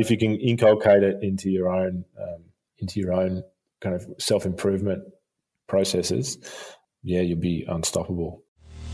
if you can inculcate it into your own kind of self-improvement processes, you'll be unstoppable.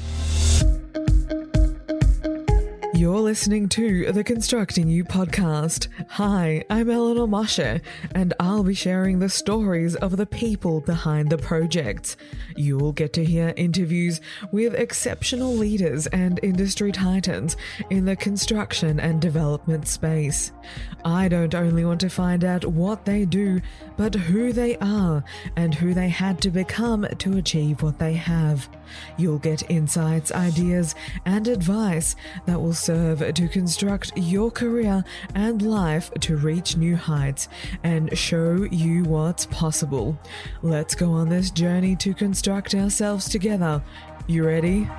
You're listening to the Constructing You podcast. Hi, I'm Eleanor Moshe, and I'll be sharing the stories of the people behind the projects. You'll get to hear interviews with exceptional leaders and industry titans in the construction and development space. I don't only want to find out what they do, but who they are and who they had to become to achieve what they have. You'll get insights, ideas, and advice that will serve to construct your career and life to reach new heights and show you what's possible. Let's go on this journey to construct ourselves together. You ready?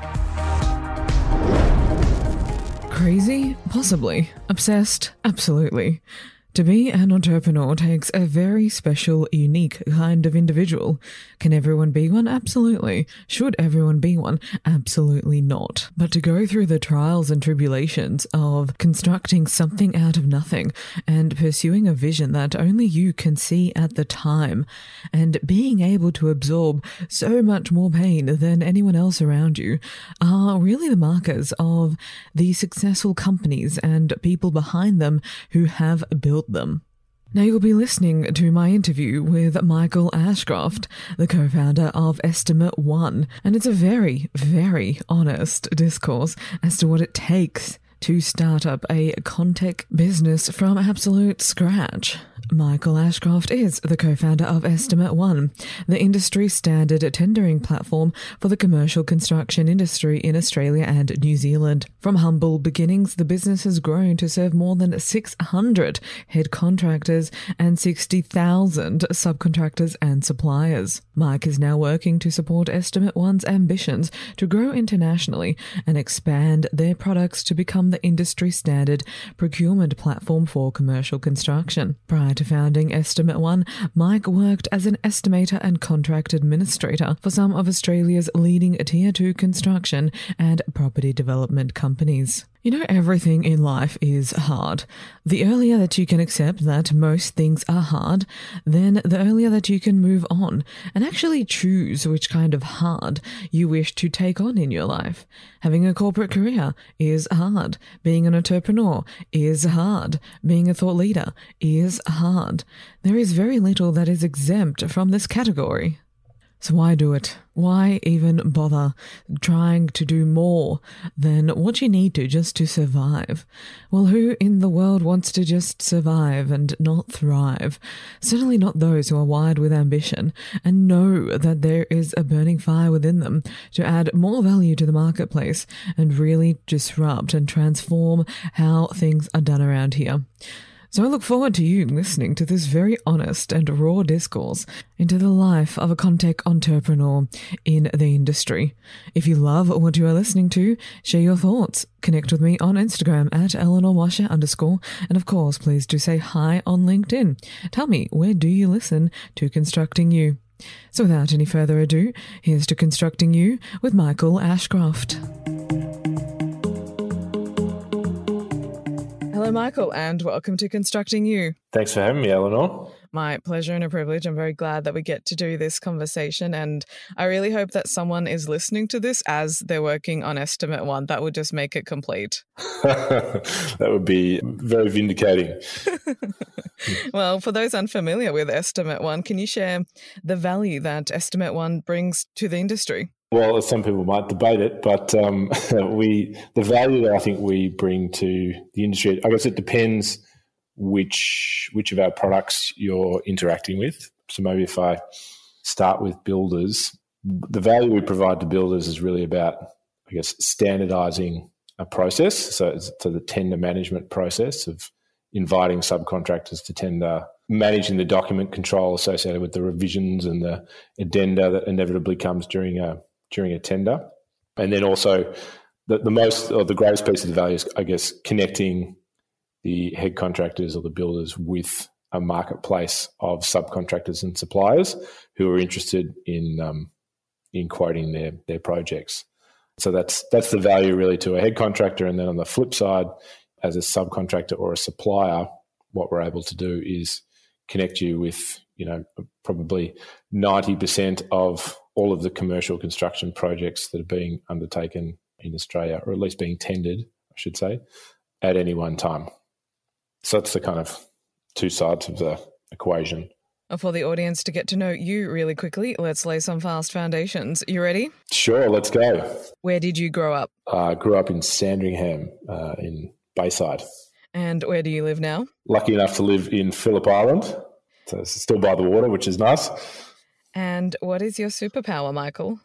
Crazy? Possibly. Obsessed? Absolutely. To be an entrepreneur takes a very special, unique kind of individual. Can everyone be one? Absolutely. Should everyone be one? Absolutely not. But to go through the trials and tribulations of constructing something out of nothing and pursuing a vision that only you can see at the time, and being able to absorb so much more pain than anyone else around you, are really the markers of the successful companies and people behind them who have built them. Now you'll be listening to my interview with Michael Ashcroft, the co-founder of Estimate One, and it's a very, very honest discourse as to what it takes to start up a ConTech business from absolute scratch. Michael Ashcroft is the co-founder of Estimate One, the industry standard tendering platform for the commercial construction industry in Australia and New Zealand. From humble beginnings, the business has grown to serve more than 600 head contractors and 60,000 subcontractors and suppliers. Mike is now working to support Estimate One's ambitions to grow internationally and expand their products to become the industry standard procurement platform for commercial construction. Prior to founding Estimate One, Mike worked as an estimator and contract administrator for some of Australia's leading Tier 2 construction and property development companies. You know, everything in life is hard. The earlier that you can accept that most things are hard, then the earlier that you can move on and actually choose which kind of hard you wish to take on in your life. Having a corporate career is hard. Being an entrepreneur is hard. Being a thought leader is hard. There is very little that is exempt from this category. So why do it? Why even bother trying to do more than what you need to just to survive? Well, who in the world wants to just survive and not thrive? Certainly not those who are wired with ambition and know that there is a burning fire within them to add more value to the marketplace and really disrupt and transform how things are done around here. So I look forward to you listening to this very honest and raw discourse into the life of a ConTech entrepreneur in the industry. If you love what you are listening to, share your thoughts. Connect with me on Instagram at @EleanorMoshe_, and of course, please do say hi on LinkedIn. Tell me, where do you listen to Constructing You? So without any further ado, here's to Constructing You with Michael Ashcroft. Hello, Michael, and welcome to Constructing You. Thanks for having me, Eleanor. My pleasure and a privilege. I'm very glad that we get to do this conversation, and I really hope that someone is listening to this as they're working on Estimate One. That would just make it complete. That would be very vindicating. Well, for those unfamiliar with Estimate One, can you share the value that Estimate One brings to the industry? Well, some people might debate it, but the value that I think we bring to the industry, I guess it depends which of our products you're interacting with. So maybe if I start with builders, the value we provide to builders is really about, I guess, standardizing a process. So it's the tender management process of inviting subcontractors to tender, managing the document control associated with the revisions and the addenda that inevitably comes during a tender. And then also the greatest piece of the value is, I guess, connecting the head contractors or the builders with a marketplace of subcontractors and suppliers who are interested in quoting their projects. So that's the value really to a head contractor. And then on the flip side, as a subcontractor or a supplier, what we're able to do is connect you with, probably 90% of all of the commercial construction projects that are being undertaken in Australia, or at least being tendered, I should say, at any one time. So that's the kind of two sides of the equation. For the audience to get to know you really quickly, let's lay some fast foundations. You ready? Sure, let's go. Where did you grow up? I grew up in Sandringham in Bayside. And where do you live now? Lucky enough to live in Phillip Island. So it's still by the water, which is nice. And what is your superpower, Michael?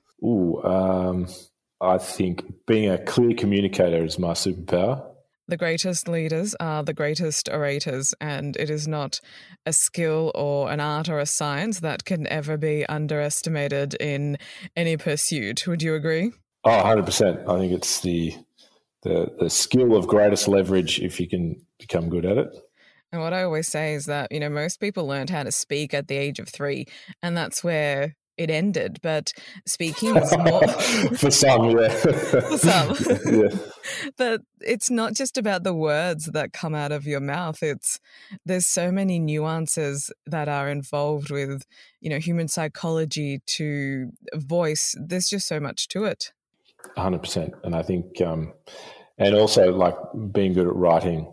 I think being a clear communicator is my superpower. The greatest leaders are the greatest orators, and it is not a skill or an art or a science that can ever be underestimated in any pursuit. Would you agree? 100%. I think it's the skill of greatest leverage if you can become good at it. And what I always say is that, most people learned how to speak at the age of 3, and that's where it ended. But speaking is more... For some, yeah. For some. Yeah. But it's not just about the words that come out of your mouth. There's so many nuances that are involved with, human psychology to voice. There's just so much to it. 100%. And I think, and also like being good at writing,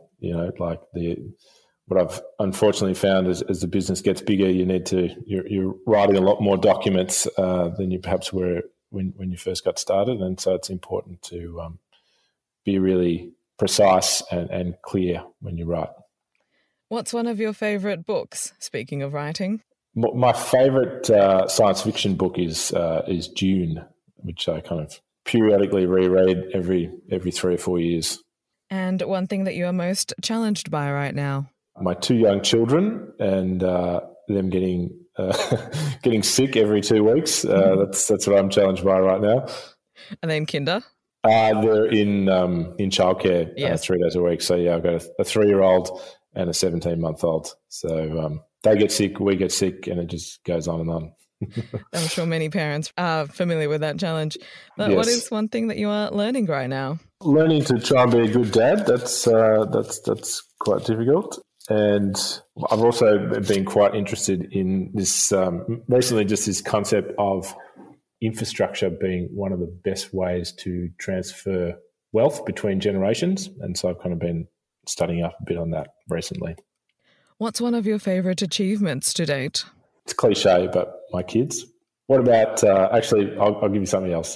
what I've unfortunately found is as the business gets bigger, you're writing a lot more documents than you perhaps were when you first got started. And so it's important to be really precise and clear when you write. What's one of your favourite books, speaking of writing? My favourite science fiction book is Dune, which I kind of periodically reread every 3 or 4 years. And one thing that you are most challenged by right now? My 2 young children and them getting sick every 2 weeks. That's what I'm challenged by right now. Are they in kinder? They're in childcare. Yes. 3 days a week. So yeah, I've got a 3-year-old and a 17-month-old. So they get sick, we get sick, and it just goes on and on. I'm sure many parents are familiar with that challenge. But yes. What is one thing that you are learning right now? Learning to try and be a good dad. That's quite difficult. And I've also been quite interested in this recently, just this concept of infrastructure being one of the best ways to transfer wealth between generations. And so I've kind of been studying up a bit on that recently. What's one of your favourite achievements to date? It's cliche, but my kids. What about, actually, I'll give you something else.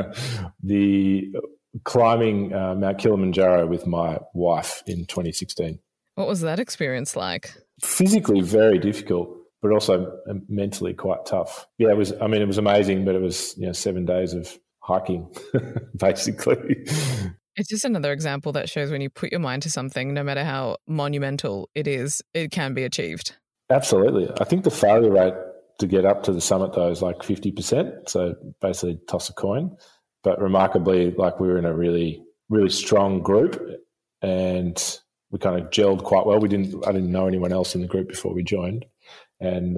The climbing Mount Kilimanjaro with my wife in 2016. What was that experience like? Physically very difficult, but also mentally quite tough. Yeah, it was amazing, but it was 7 days of hiking, basically. It's just another example that shows when you put your mind to something, no matter how monumental it is, it can be achieved. Absolutely. I think the failure rate to get up to the summit, though, is like 50%. So basically toss a coin. But remarkably, like we were in a really, really strong group and we kind of gelled quite well. I didn't know anyone else in the group before we joined. And,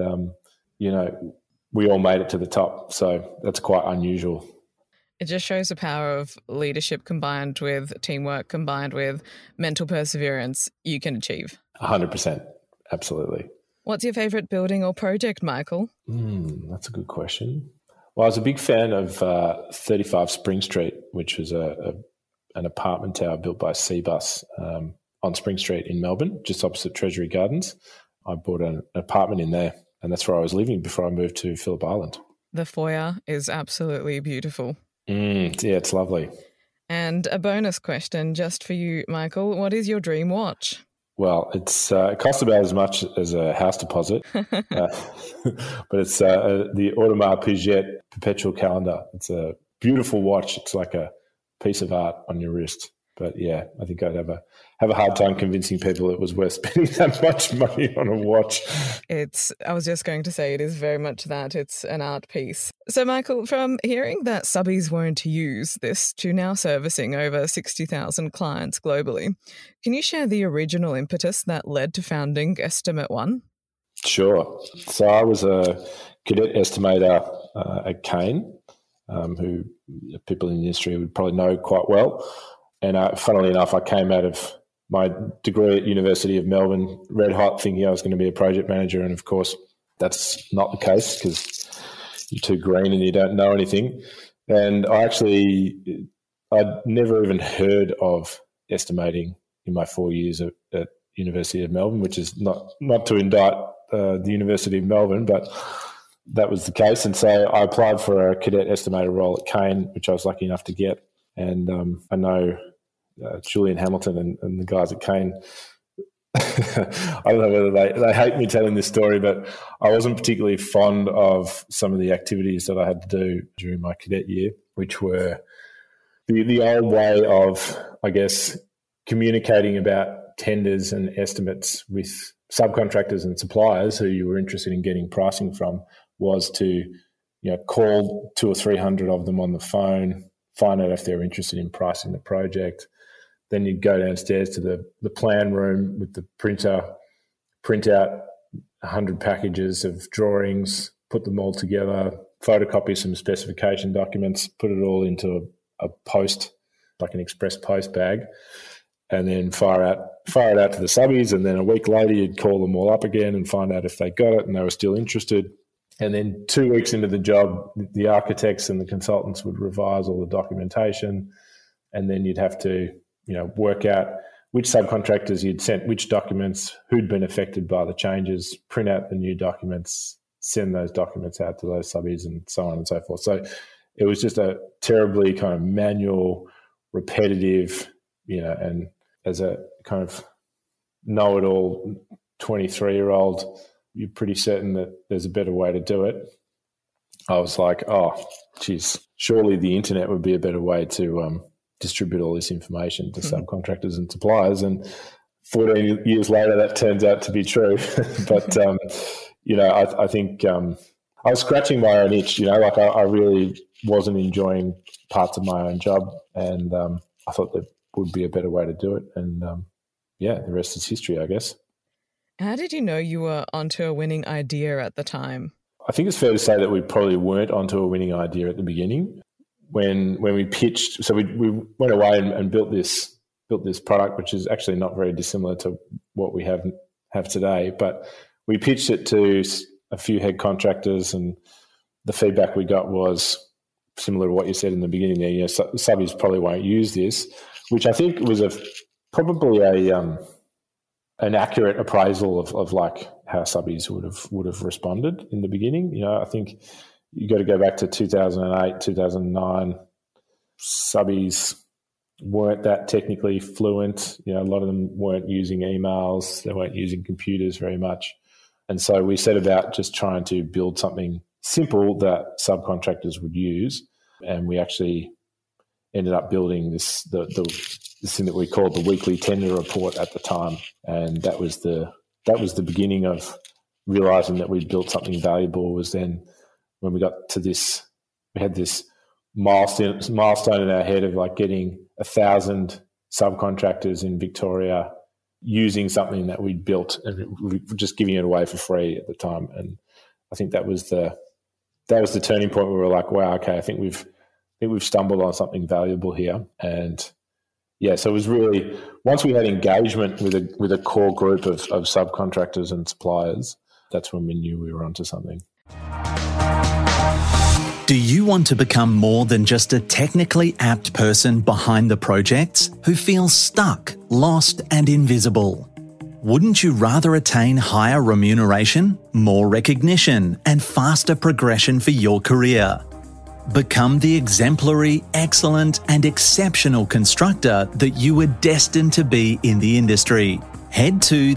we all made it to the top. So that's quite unusual. It just shows the power of leadership combined with teamwork, combined with mental perseverance you can achieve. 100%. Absolutely. What's your favourite building or project, Michael? That's a good question. Well, I was a big fan of 35 Spring Street, which was an apartment tower built by Cbus on Spring Street in Melbourne, just opposite Treasury Gardens. I bought an apartment in there, and that's where I was living before I moved to Phillip Island. The foyer is absolutely beautiful. Yeah, it's lovely. And a bonus question just for you, Michael. What is your dream watch? Well, it costs about as much as a house deposit, but it's the Audemars Piguet Perpetual Calendar. It's a beautiful watch. It's like a piece of art on your wrist. But yeah, I think I'd have a hard time convincing people it was worth spending that much money on a watch. I was just going to say it is very much that. It's an art piece. So Michael, from hearing that subbies weren't to use this to now servicing over 60,000 clients globally, can you share the original impetus that led to founding Estimate One? Sure. So I was a cadet estimator at Kane, who people in the industry would probably know quite well. And funnily enough, I came out of my degree at University of Melbourne, red hot, thinking I was going to be a project manager. And of course, that's not the case because you're too green and you don't know anything. And I'd never even heard of estimating in my 4 years at University of Melbourne, which is not to indict the University of Melbourne, but that was the case. And so I applied for a cadet estimator role at Kane, which I was lucky enough to get. And I know Julian Hamilton and the guys at Kane, I don't know whether they hate me telling this story, but I wasn't particularly fond of some of the activities that I had to do during my cadet year, which were the old way of, I guess, communicating about tenders and estimates with subcontractors and suppliers who you were interested in getting pricing from, was to call 200 or 300 of them on the phone, find out if they're interested in pricing the project. Then you'd go downstairs to the plan room with the printer, print out 100 packages of drawings, put them all together, photocopy some specification documents, put it all into a post, like an express post bag, and then fire it out to the subbies. And then a week later, you'd call them all up again and find out if they got it and they were still interested. And then 2 weeks into the job, the architects and the consultants would revise all the documentation, and then you'd have to work out which subcontractors you'd sent which documents, who'd been affected by the changes, print out the new documents, send those documents out to those subbies, and so on and so forth. So it was just a terribly kind of manual, repetitive, and as a kind of know-it-all 23-year-old, you're pretty certain that there's a better way to do it. I was like, oh, geez, surely the internet would be a better way to distribute all this information to subcontractors and suppliers. And 14 years later, that turns out to be true. But, I think I was scratching my own itch, I really wasn't enjoying parts of my own job. And I thought there would be a better way to do it. And, the rest is history, I guess. How did you know you were onto a winning idea at the time? I think it's fair to say that we probably weren't onto a winning idea at the beginning. When we pitched, so we went away and built this product, which is actually not very dissimilar to what we have today. But we pitched it to a few head contractors, and the feedback we got was similar to what you said in the beginning there. Subbies probably won't use this, which I think was probably an accurate appraisal of like how subbies would have responded in the beginning. I think you got to go back to 2008, 2009. Subbies weren't that technically fluent. A lot of them weren't using emails. They weren't using computers very much. And so we set about just trying to build something simple that subcontractors would use. And we actually ended up building this thing that we called the weekly tender report at the time. And that was the beginning of realizing that we'd built something valuable. Was then when we got to this, we had this milestone in our head of like getting 1,000 subcontractors in Victoria using something that we'd built, and we were just giving it away for free at the time. And I think that was the turning point where we were like, wow, okay, I think we've stumbled on something valuable here. And so it was really, once we had engagement with a core group of subcontractors and suppliers, that's when we knew we were onto something. Do you want to become more than just a technically apt person behind the projects who feels stuck, lost, and invisible? Wouldn't you rather attain higher remuneration, more recognition, and faster progression for your career? Become the exemplary, excellent, and exceptional constructor that you were destined to be in the industry. Head to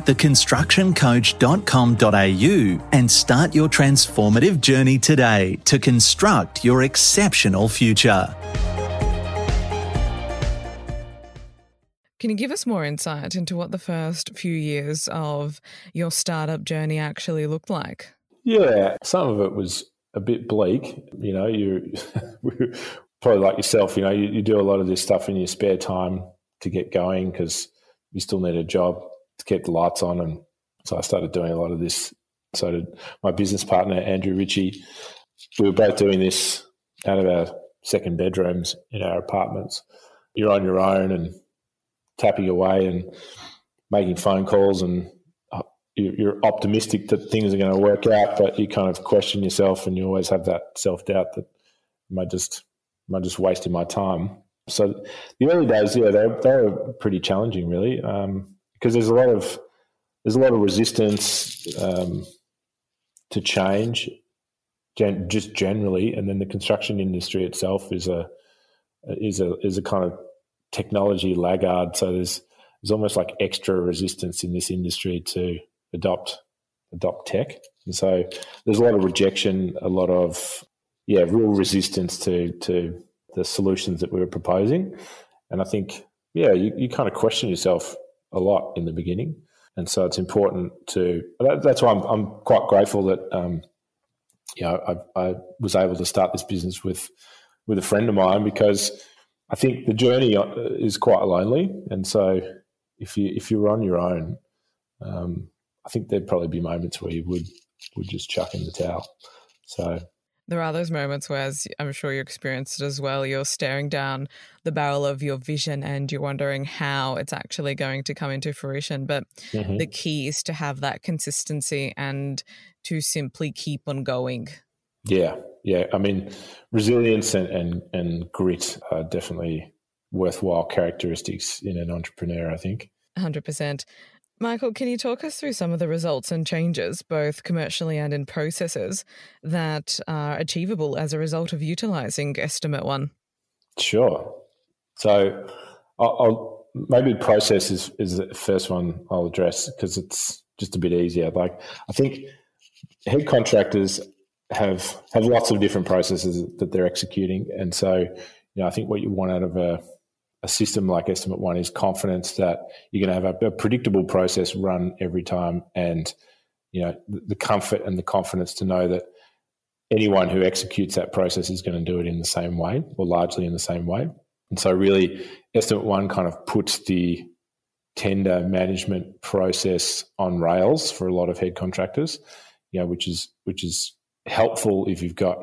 theconstructioncoach.com.au and start your transformative journey today to construct your exceptional future. Can you give us more insight into what the first few years of your startup journey actually looked like? Yeah, some of it was a bit bleak. You probably like yourself, you do a lot of this stuff in your spare time to get going because you still need a job to keep the lights on. And so I started doing a lot of this. So did my business partner, Andrew Ritchie. We were both doing this out of our second bedrooms in our apartments. You're on your own and tapping away and making phone calls, and you're optimistic that things are going to work out, but you kind of question yourself, and you always have that self-doubt that am I just wasting my time? So the early days, they were pretty challenging, really, because there's a lot of resistance to change, just generally, and then the construction industry itself is a kind of technology laggard. So there's almost like extra resistance in this industry to adopt tech, and so there's a lot of rejection, a lot of real resistance to the solutions that we were proposing. And I think you kind of question yourself a lot in the beginning, and so it's important to. That's why I'm quite grateful that I was able to start this business with a friend of mine, because I think the journey is quite lonely, and so if you were on your own, I think there'd probably be moments where you would just chuck in the towel. So there are those moments where, as I'm sure you experienced it as well, you're staring down the barrel of your vision and you're wondering how it's actually going to come into fruition. But the key is to have that consistency and to simply keep on going. Yeah. I mean, resilience and grit are definitely worthwhile characteristics in an entrepreneur, I think. 100%. Michael, can you talk us through some of the results and changes, both commercially and in processes, that are achievable as a result of utilising Estimate One? Sure. So I'll maybe process is the first one I'll address, because it's just a bit easier. Like, I think head contractors have lots of different processes that they're executing, and so I think what you want out of a system like Estimate One is confidence that you're going to have a predictable process run every time, and the comfort and the confidence to know that anyone who executes that process is going to do it in the same way, or largely in the same way. And so really Estimate One kind of puts the tender management process on rails for a lot of head contractors, which is helpful if you've got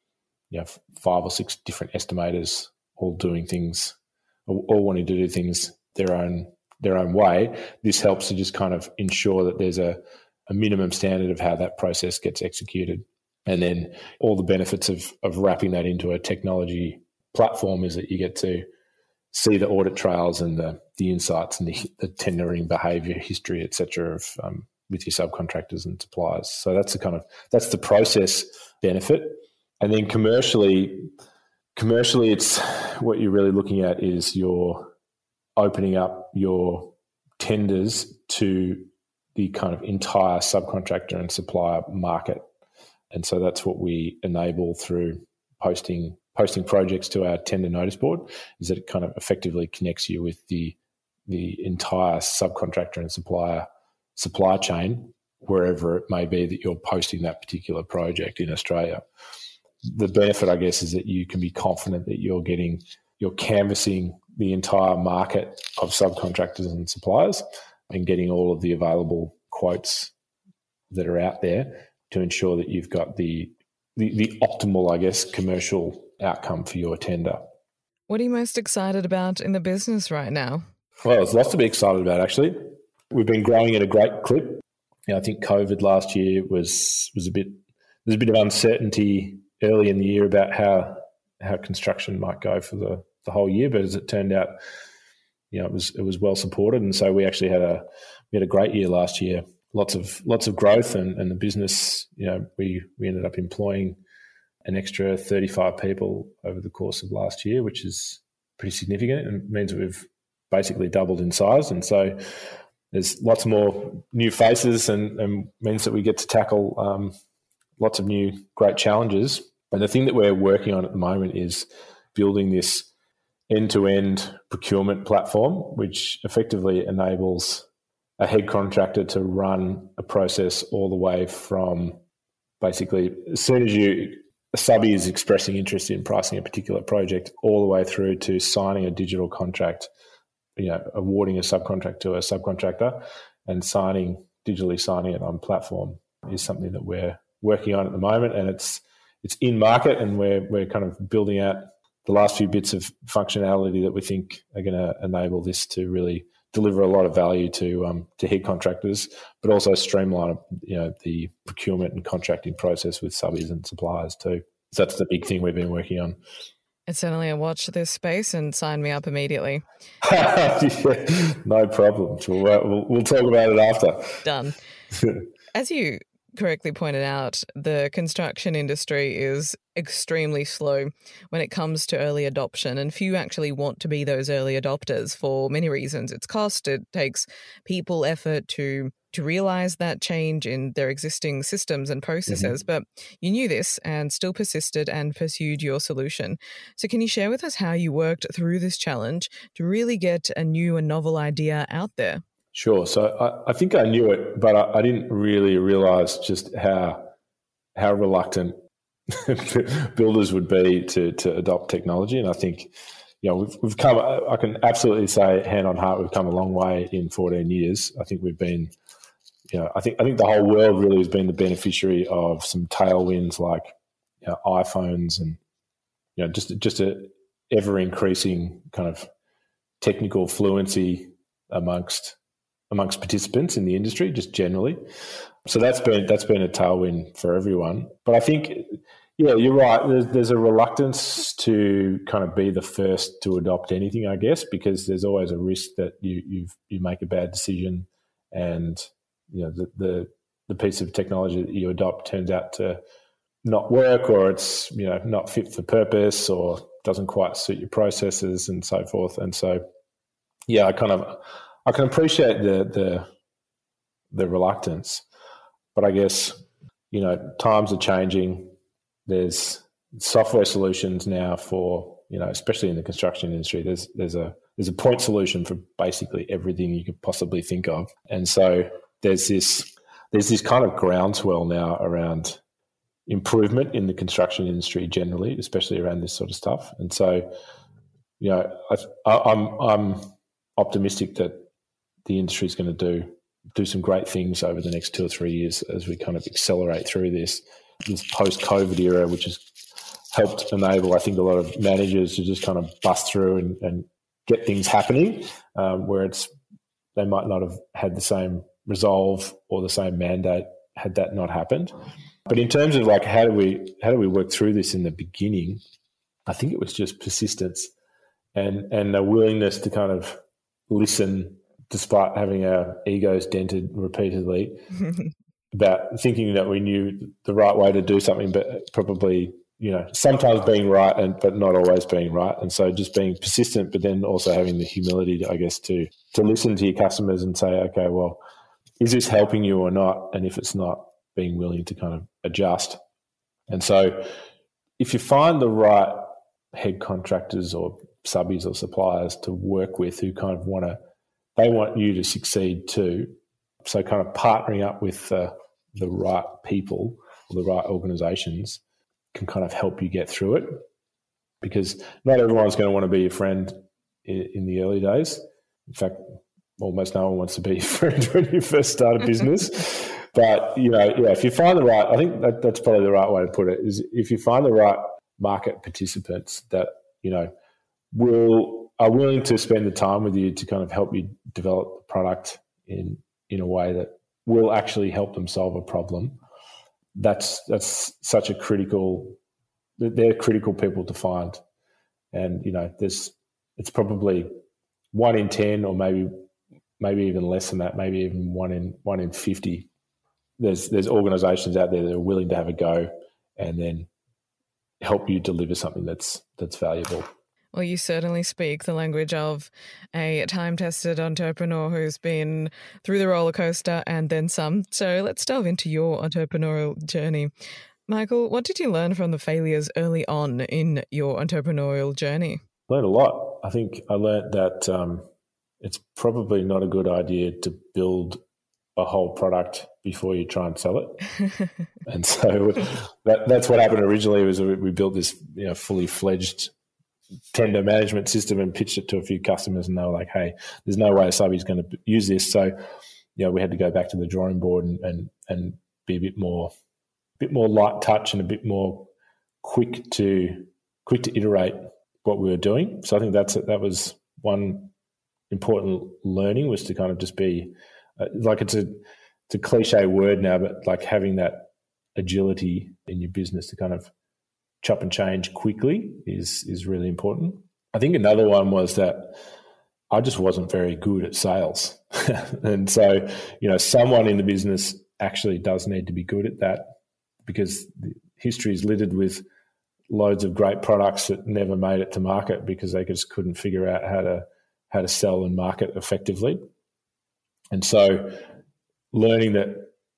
5 or 6 different estimators all doing things, all wanting to do things their own way. This helps to just kind of ensure that there's a minimum standard of how that process gets executed. And then all the benefits of wrapping that into a technology platform is that you get to see the audit trails and the insights and the tendering behaviour history, et cetera, with your subcontractors and suppliers. So that's the process benefit. And then commercially, it's what you're really looking at is you're opening up your tenders to the kind of entire subcontractor and supplier market. And so that's what we enable through posting projects to our tender notice board, is that it kind of effectively connects you with the entire subcontractor and supply chain, wherever it may be that you're posting that particular project in Australia. The benefit, I guess, is that you can be confident that you're canvassing the entire market of subcontractors and suppliers and getting all of the available quotes that are out there to ensure that you've got the optimal, I guess, commercial outcome for your tender. What are you most excited about in the business right now? Well, there's lots to be excited about, actually. We've been growing at a great clip. I think COVID last year was a bit of uncertainty early in the year about how construction might go for the whole year, but as it turned out, it was well supported, and so we actually had a great year last year. Lots of growth, and the business. We ended up employing an extra 35 people over the course of last year, which is pretty significant, and means that we've basically doubled in size. And so there's lots more new faces, and means that we get to tackle lots of new great challenges. And the thing that we're working on at the moment is building this end-to-end procurement platform, which effectively enables a head contractor to run a process all the way from basically as soon as a subby is expressing interest in pricing a particular project, all the way through to signing a digital contract, awarding a subcontract to a subcontractor and digitally signing it on platform is something that we're working on at the moment, and it's in market, and we're kind of building out the last few bits of functionality that we think are going to enable this to really deliver a lot of value to head contractors, but also streamline the procurement and contracting process with subbies and suppliers too. So that's the big thing we've been working on. It's certainly a watch this space and sign me up immediately. Yeah, no problem. We'll talk about it after. Done. As you correctly pointed out, the construction industry is extremely slow when it comes to early adoption, and few actually want to be those early adopters for many reasons. It's cost, it takes people effort to realize that change in their existing systems and processes, but you knew this and still persisted and pursued your solution. So can you share with us how you worked through this challenge to really get a new and novel idea out there? Sure. So I think I knew it, but I didn't really realize just how reluctant builders would be to adopt technology. And I think, we've come, I can absolutely say hand on heart, we've come a long way in 14 years. I think we've been, I think the whole world really has been the beneficiary of some tailwinds like iPhones and, just a ever increasing kind of technical fluency amongst participants in the industry, just generally. So that's been a tailwind for everyone. But I think, you're right. There's a reluctance to kind of be the first to adopt anything, I guess, because there's always a risk that you make a bad decision, and the piece of technology that you adopt turns out to not work, or it's not fit for purpose, or doesn't quite suit your processes and so forth. And so, I can appreciate the reluctance, but I guess times are changing. There's software solutions now for especially in the construction industry. There's a point solution for basically everything you could possibly think of, and so there's this kind of groundswell now around improvement in the construction industry generally, especially around this sort of stuff. And so I'm optimistic that the industry is going to do some great things over the next 2 or 3 years as we kind of accelerate through this post-COVID era, which has helped enable, I think, a lot of managers to just kind of bust through and get things happening, where they might not have had the same resolve or the same mandate had that not happened. But in terms of like how do we work through this in the beginning, I think it was just persistence and a willingness to kind of listen despite having our egos dented repeatedly about thinking that we knew the right way to do something, but probably, sometimes being right but not always being right. And so just being persistent, but then also having the humility, I guess, to listen to your customers and say, okay, well, is this helping you or not? And if it's not, being willing to kind of adjust. And so if you find the right head contractors or subbies or suppliers to work with who kind of they want you to succeed too. So kind of partnering up with the right people or the right organizations can kind of help you get through it, because not everyone's going to want to be your friend in the early days. In fact, almost no one wants to be your friend when you first start a business. But, if you find the right, I think that's probably the right way to put it, is if you find the right market participants that, are willing to spend the time with you to kind of help you develop the product in a way that will actually help them solve a problem, that's such a they're critical people to find. And, it's probably 1 in 10 or maybe even less than that, maybe even 1 in 50. There's organizations out there that are willing to have a go and then help you deliver something that's valuable. Well, you certainly speak the language of a time-tested entrepreneur who's been through the roller coaster and then some. So let's delve into your entrepreneurial journey. Michael, what did you learn from the failures early on in your entrepreneurial journey? Learned a lot. I think I learned that it's probably not a good idea to build a whole product before you try and sell it. And so that's what happened originally. Was we built this fully fledged tender management system and pitched it to a few customers, and they were like, hey, there's no way a subbie's going to use this. So we had to go back to the drawing board and be a bit more light touch and a bit more quick to iterate what we were doing. So I think that was one important learning, was to kind of just be like, it's a cliche word now, but like having that agility in your business to kind of chop and change quickly is really important. I think another one was that I just wasn't very good at sales. And so, someone in the business actually does need to be good at that, because history is littered with loads of great products that never made it to market because they just couldn't figure out how to sell and market effectively. And so learning that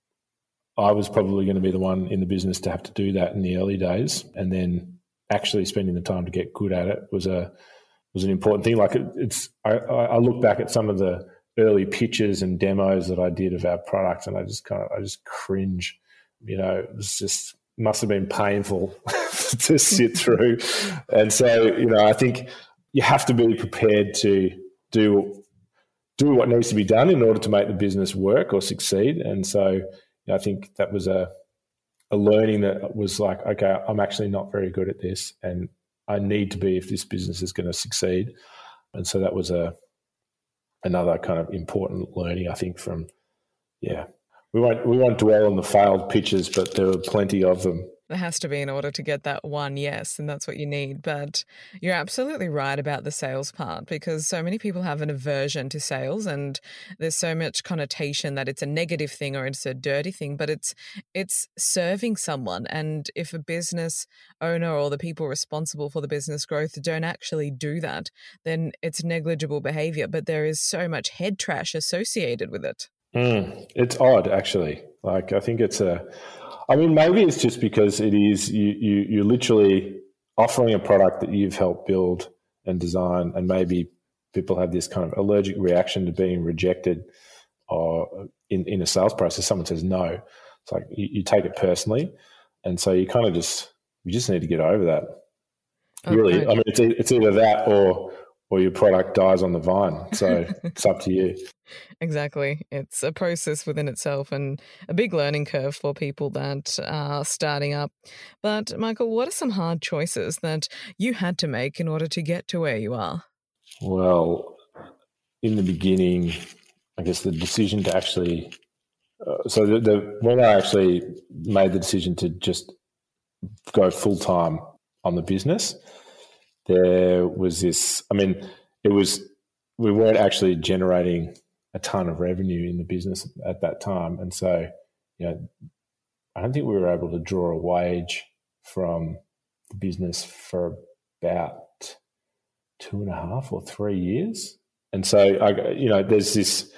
I was probably going to be the one in the business to have to do that in the early days, and then actually spending the time to get good at it was an important thing. Like I look back at some of the early pitches and demos that I did of our product, and I just cringe. It was just, must have been painful to sit through. And so, I think you have to be prepared to do what needs to be done in order to make the business work or succeed. And so I think that was a learning that was like, okay, I'm actually not very good at this, and I need to be if this business is going to succeed. And so that was another kind of important learning, I think, from, we won't dwell on the failed pitches, but there were plenty of them. There has to be in order to get that one yes, and that's what you need. But you're absolutely right about the sales part, because so many people have an aversion to sales, and there's so much connotation that it's a negative thing or it's a dirty thing, but it's serving someone. And if a business owner or the people responsible for the business growth don't actually do that, then it's negligible behavior. But there is so much head trash associated with it. It's odd, actually. Like, I think maybe it's just because it is, you're literally offering a product that you've helped build and design, and maybe people have this kind of allergic reaction to being rejected or in a sales process. Someone says no. It's like you take it personally. And so you kind of you just need to get over that. Okay. Really, I mean, it's either that or your product dies on the vine. So it's up to you. Exactly. It's a process within itself, and a big learning curve for people that are starting up. But Michael, what are some hard choices that you had to make in order to get to where you are? Well, in the beginning, I guess the decision to actually, when I actually made the decision to just go full time on the business, there was this, we weren't actually generating a ton of revenue in the business at that time. And so, I don't think we were able to draw a wage from the business for about 2.5 or 3 years. And so, there's this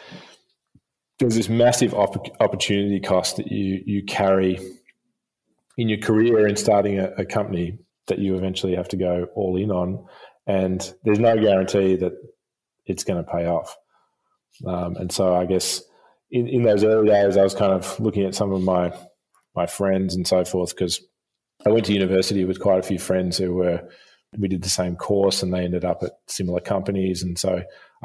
massive opportunity cost that you carry in your career in starting a company that you eventually have to go all in on. And there's no guarantee that it's going to pay off. And so I guess in those early days, I was kind of looking at some of my friends and so forth, because I went to university with quite a few friends we did the same course, and they ended up at similar companies. And so I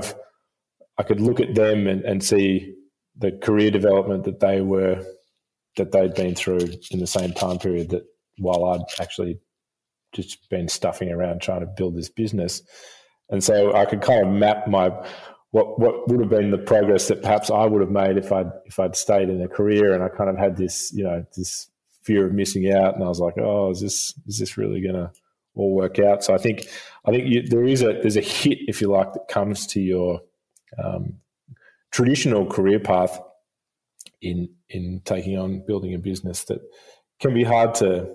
could look at them and see the career development that they'd been through in the same time period, that while I'd actually just been stuffing around trying to build this business. And so I could kind of map what would have been the progress that perhaps I would have made if I'd stayed in a career. And I kind of had this, this fear of missing out. And I was like, oh, is this really going to all work out? So I think there's a hit, if you like, that comes to your traditional career path in taking on building a business that can be hard to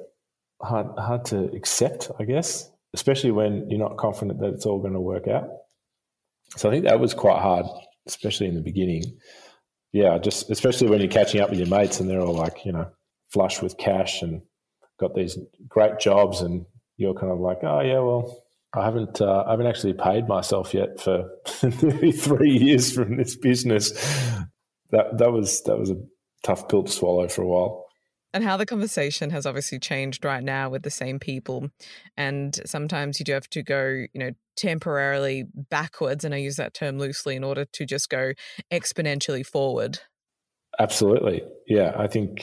accept, I guess, especially when you're not confident that it's all going to work out. So I think that was quite hard, especially in the beginning. Yeah, just especially when you're catching up with your mates and they're all like, flush with cash and got these great jobs, and you're kind of like, oh yeah, well, I haven't actually paid myself yet for nearly 3 years from this business. That was a tough pill to swallow for a while. And how the conversation has obviously changed right now with the same people. And sometimes you do have to go, temporarily backwards, and I use that term loosely, in order to just go exponentially forward. Absolutely. Yeah, I think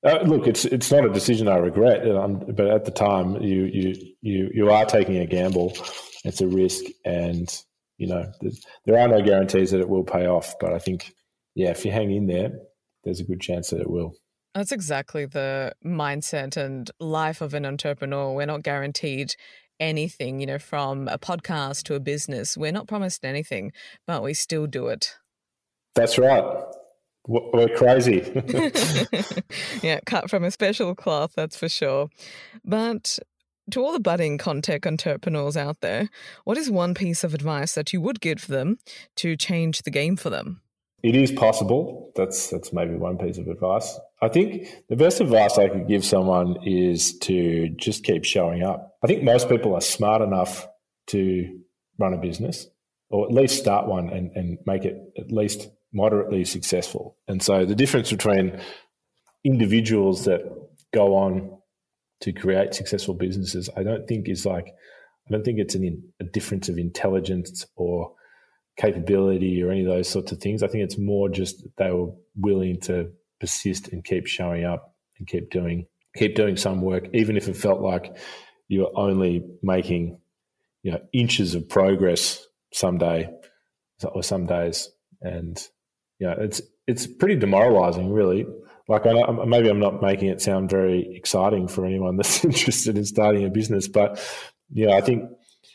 Look, it's not a decision I regret, but at the time, you are taking a gamble. It's a risk, and there are no guarantees that it will pay off. But I think, if you hang in there, there's a good chance that it will. That's exactly the mindset and life of an entrepreneur. We're not guaranteed anything, from a podcast to a business. We're not promised anything, but we still do it. That's right. We're crazy. Yeah, cut from a special cloth, that's for sure. But to all the budding content entrepreneurs out there, what is one piece of advice that you would give them to change the game for them? It is possible. That's maybe one piece of advice. I think the best advice I could give someone is to just keep showing up. I think most people are smart enough to run a business, or at least start one and make it at least moderately successful. And so the difference between individuals that go on to create successful businesses, I don't think it's a difference of intelligence or capability or any of those sorts of things. I think it's more just they were willing to persist and keep showing up and keep doing some work, even if it felt like you were only making inches of progress some day or some days. And it's pretty demoralizing, really. Like, maybe I'm not making it sound very exciting for anyone that's interested in starting a business, but I think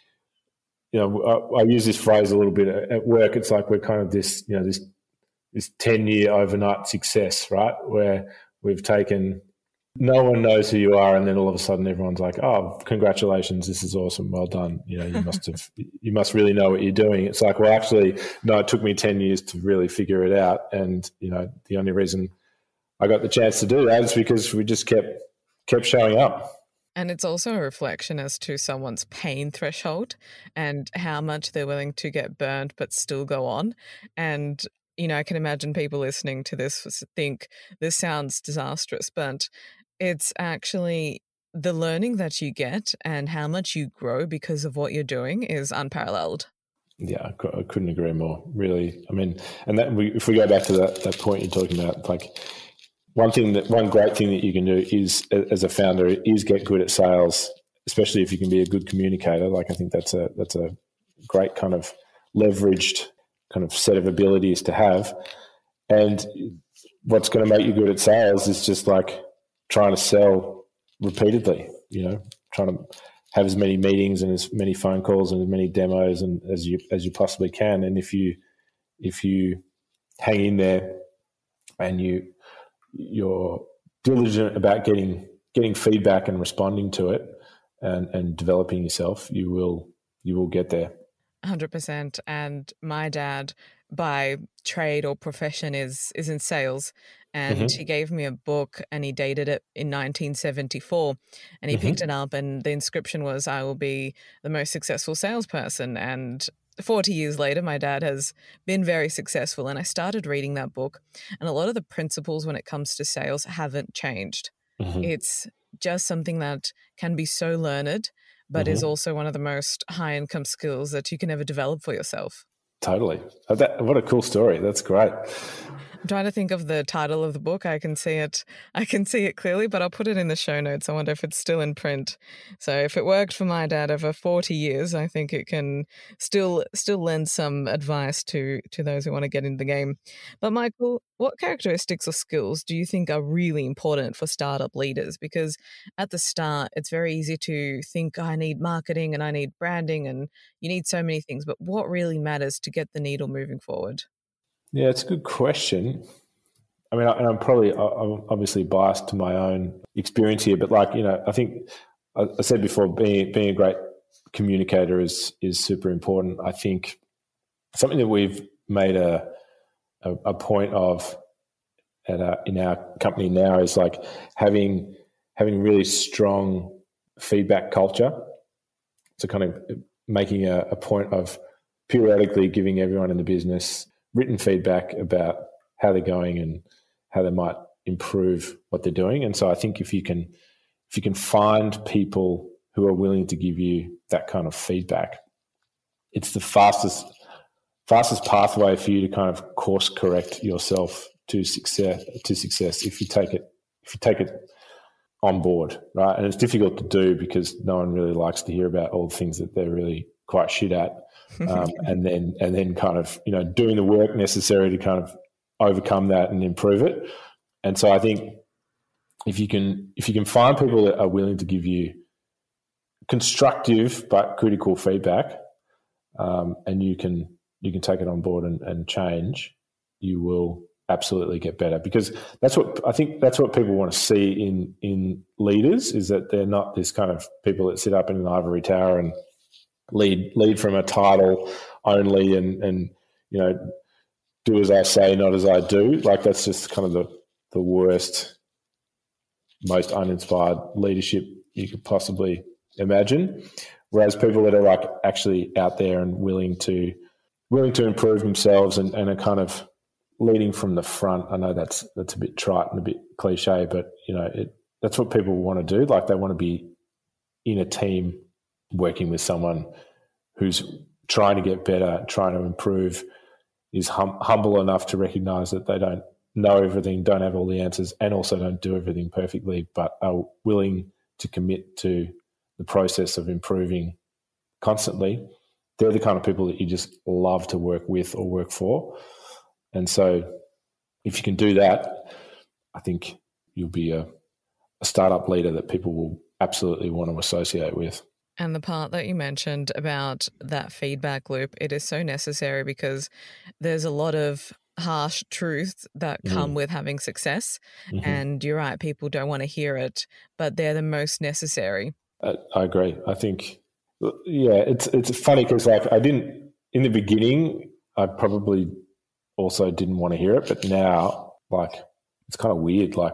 I use this phrase a little bit at work. It's like we're kind of this 10-year overnight success, right? Where we've taken, no one knows who you are, and then all of a sudden everyone's like, "Oh, congratulations, this is awesome, well done." You must really know what you're doing. It's like, well, actually, no, it took me 10 years to really figure it out, and the only reason I got the chance to do that is because we just kept showing up. And it's also a reflection as to someone's pain threshold and how much they're willing to get burned but still go on. And, I can imagine people listening to this think this sounds disastrous, but it's actually the learning that you get and how much you grow because of what you're doing is unparalleled. Yeah, I couldn't agree more, really. I mean, and if we go back to that point you're talking about, like, one great thing that you can do is, as a founder, is get good at sales, especially if you can be a good communicator. Like, I think that's a great kind of leveraged kind of set of abilities to have. And what's going to make you good at sales is just like trying to sell repeatedly, trying to have as many meetings and as many phone calls and as many demos and as you possibly can. And if you hang in there and you're diligent about getting feedback and responding to it and developing yourself, you will get there. 100%. And my dad, by trade or profession, is in sales. And he gave me a book and he dated it in 1974. And he picked it up and the inscription was, "I will be the most successful salesperson." And 40 years later, my dad has been very successful. And I started reading that book. And a lot of the principles when it comes to sales haven't changed. It's just something that can be so learned, but is also one of the most high-income skills that you can ever develop for yourself. Totally. What a cool story. That's great. I'm trying to think of the title of the book. I can see it clearly, but I'll put it in the show notes. I wonder if it's still in print. So if it worked for my dad over 40 years, I think it can still lend some advice to those who want to get into the game. But Michael, what characteristics or skills do you think are really important for startup leaders? Because at the start, it's very easy to think, I need marketing and I need branding and you need so many things, but what really matters to get the needle moving forward? Yeah, it's a good question. I mean, I'm obviously biased to my own experience here, but I think I said before, being a great communicator is super important. I think something that we've made a point of in our company now is like having really strong feedback culture. So kind of making a point of periodically giving everyone in the business written feedback about how they're going and how they might improve what they're doing. And so I think if you can find people who are willing to give you that kind of feedback, it's the fastest pathway for you to kind of course correct yourself to success if you take take it on board, right? And it's difficult to do because no one really likes to hear about all the things that they're really quite shit at, and then kind of, you know, doing the work necessary to kind of overcome that and improve it. And so I think if you can find people that are willing to give you constructive but critical feedback, and you can take it on board and change, you will absolutely get better, because that's what people want to see in leaders, is that they're not this kind of people that sit up in an ivory tower and lead from a title only and you know, do as I say, not as I do. Like, that's just kind of the worst, most uninspired leadership you could possibly imagine. Whereas people that are like actually out there and willing to improve themselves and are kind of leading from the front. I know that's a bit trite and a bit cliche, but you know, that's what people want to do. Like, they want to be in a team working with someone who's trying to get better, trying to improve, is humble enough to recognize that they don't know everything, don't have all the answers, and also don't do everything perfectly, but are willing to commit to the process of improving constantly. They're the kind of people that you just love to work with or work for. And so if you can do that, I think you'll be a startup leader that people will absolutely want to associate with. And the part that you mentioned about that feedback loop, it is so necessary, because there's a lot of harsh truths that come with having success. Mm-hmm. And you're right, people don't want to hear it, but they're the most necessary. I agree. I think, yeah, it's funny because like in the beginning, I probably also didn't want to hear it, but now, like, it's kind of weird. Like,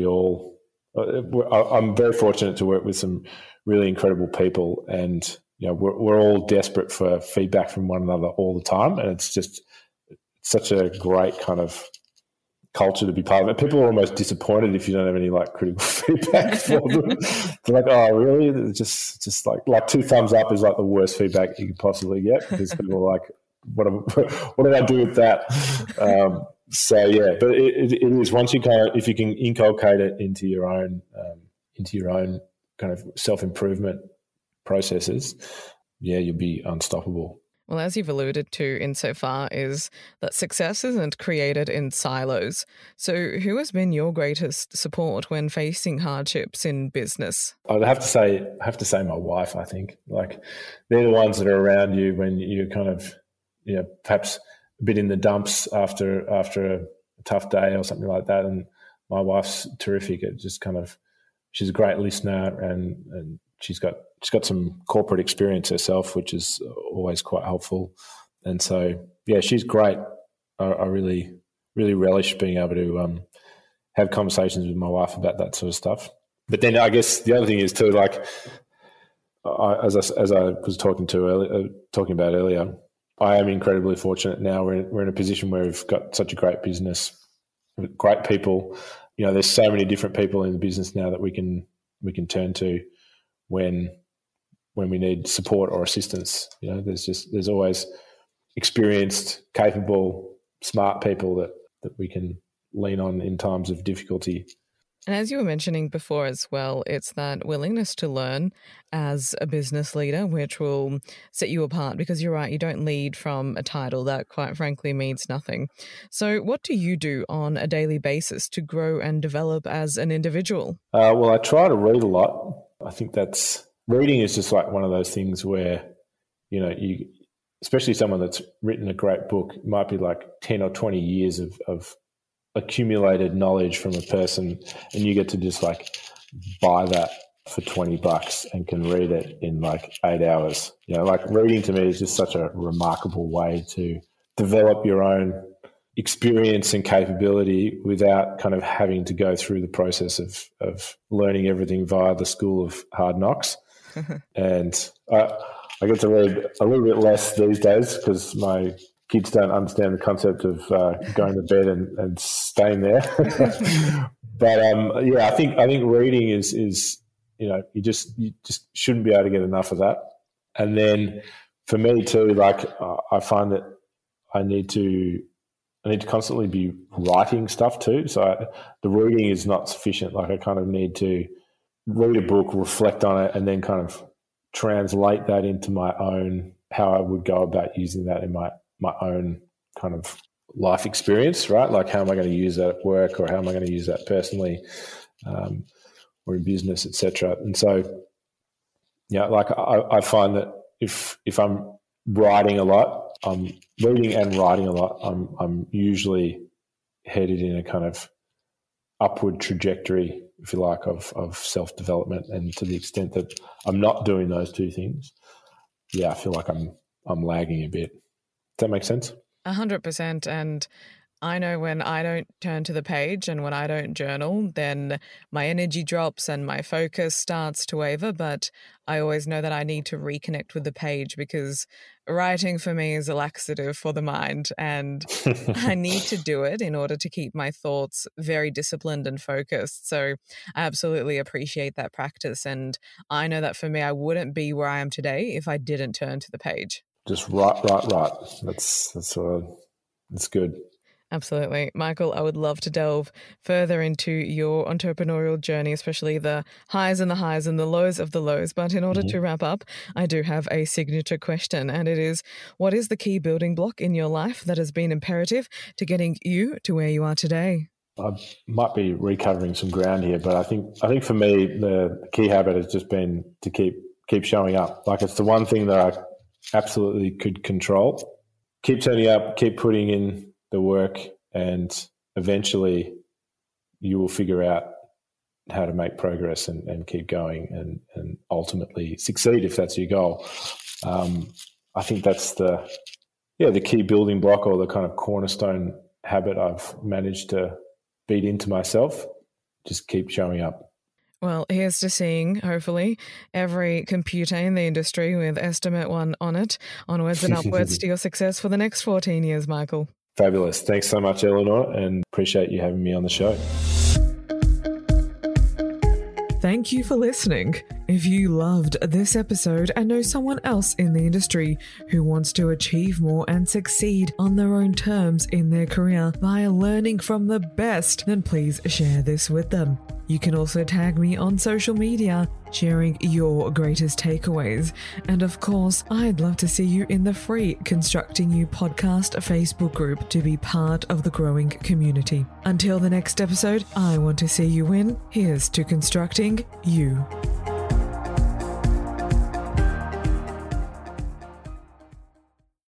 I'm very fortunate to work with some really incredible people, and you know, we're all desperate for feedback from one another all the time, and it's just such a great kind of culture to be part of it. People are almost disappointed if you don't have any like critical feedback for them. They're like, "Oh, really?" It's just like 2 thumbs up is like the worst feedback you could possibly get, because people are like, what do I do with that? So yeah, but it is, once you kind of, if you can inculcate it into your own kind of self-improvement processes, yeah, you'll be unstoppable. Well, as you've alluded to insofar, is that success isn't created in silos. So who has been your greatest support when facing hardships in business? I'd have to say my wife, I think. Like, they're the ones that are around you when you're kind of, you know, perhaps a bit in the dumps after a tough day or something like that. And my wife's terrific. It just kind of, she's a great listener, and she's got some corporate experience herself, which is always quite helpful. And so, yeah, she's great. I really, really relish being able to have conversations with my wife about that sort of stuff. But then I guess the other thing is too, like, as I was talking about earlier, I am incredibly fortunate now. We're in a position where we've got such a great business, great people. You know, there's so many different people in the business now that we can turn to when we need support or assistance. You know, there's always experienced, capable, smart people that we can lean on in times of difficulty. And as you were mentioning before as well, it's that willingness to learn as a business leader, which will set you apart, because you're right, you don't lead from a title that quite frankly means nothing. So what do you do on a daily basis to grow and develop as an individual? Well, I try to read a lot. I think reading is just like one of those things where, you know, especially someone that's written a great book, it might be like 10 or 20 years of accumulated knowledge from a person, and you get to just like buy that for $20 and can read it in like 8 hours. You know, like, reading to me is just such a remarkable way to develop your own experience and capability without kind of having to go through the process of learning everything via the school of hard knocks. And I get to read a little bit less these days because my kids don't understand the concept of going to bed and staying there. But yeah, I think reading is you know, you just shouldn't be able to get enough of that. And then for me too, like, I find that I need to I need to constantly be writing stuff too. So the reading is not sufficient. Like I kind of need to read a book, reflect on it, and then kind of translate that into my own, how I would go about using that in my own kind of life experience, right? Like how am I going to use that at work, or how am I going to use that personally, or in business, etc. And so, yeah, like I find that if I'm writing a lot, I'm reading and writing a lot, I'm usually headed in a kind of upward trajectory, if you like, of self-development. And to the extent that I'm not doing those two things, yeah, I feel like I'm lagging a bit. Does that make sense? 100%. And I know when I don't turn to the page and when I don't journal, then my energy drops and my focus starts to waver. But I always know that I need to reconnect with the page, because writing for me is a laxative for the mind, and I need to do it in order to keep my thoughts very disciplined and focused. So I absolutely appreciate that practice. And I know that for me, I wouldn't be where I am today if I didn't turn to the page. Just write. That's good. Absolutely. Michael, I would love to delve further into your entrepreneurial journey, especially the highs and the lows of the lows. But in order to wrap up, I do have a signature question, and it is, what is the key building block in your life that has been imperative to getting you to where you are today? I might be recovering some ground here, but I think for me, the key habit has just been to keep showing up. Like, it's the one thing that I absolutely could control. Keep turning up, keep putting in the work, and eventually you will figure out how to make progress and keep going and ultimately succeed if that's your goal. I think that's the key building block, or the kind of cornerstone habit I've managed to beat into myself. Just keep showing up. Well, here's to seeing, hopefully, every computer in the industry with Estimate 1 on it, onwards and upwards to your success for the next 14 years, Michael. Fabulous. Thanks so much, Eleanor, and appreciate you having me on the show. Thank you for listening. If you loved this episode and know someone else in the industry who wants to achieve more and succeed on their own terms in their career via learning from the best, then please share this with them. You can also tag me on social media, sharing your greatest takeaways. And of course, I'd love to see you in the free Constructing You podcast Facebook group to be part of the growing community. Until the next episode, I want to see you win. Here's to constructing you.